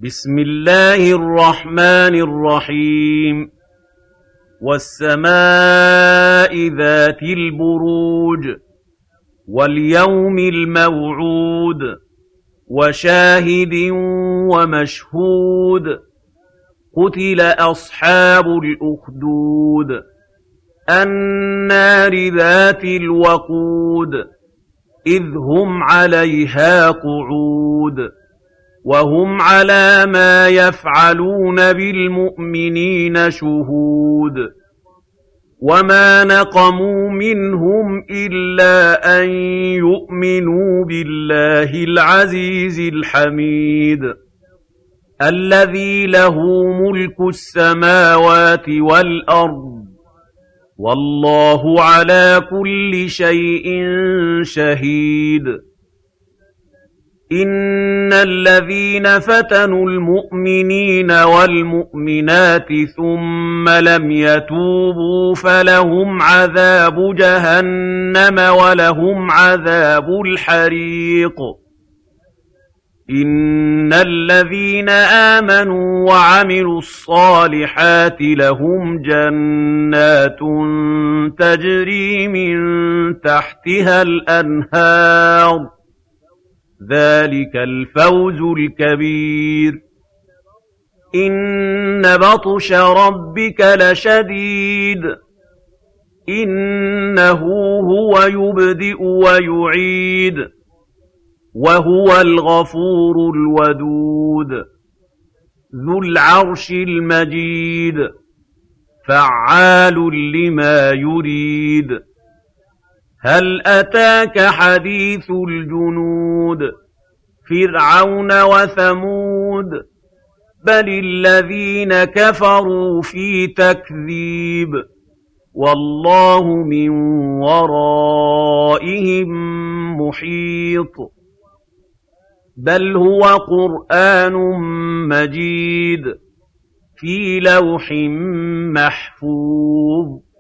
بسم الله الرحمن الرحيم والسماء ذات البروج واليوم الموعود وشاهد ومشهود قتل أصحاب الأخدود النار ذات الوقود إذ هم عليها قعود وهم على ما يفعلون بالمؤمنين شهود وما نقموا منهم إلا أن يؤمنوا بالله العزيز الحميد الذي له ملك السماوات والأرض والله على كل شيء شهيد إن الذين فتنوا المؤمنين والمؤمنات ثم لم يتوبوا فلهم عذاب جهنم ولهم عذاب الحريق إن الذين آمنوا وعملوا الصالحات لهم جنات تجري من تحتها الأنهار ذلك الفوز الكبير إن بطش ربك لشديد إنه هو يبدئ ويعيد وهو الغفور الودود ذو العرش المجيد فعال لما يريد هل أتاك حديث الجنود فرعون وثمود بل الذين كفروا في تكذيب والله من ورائهم محيط بل هو قرآن مجيد في لوح محفوظ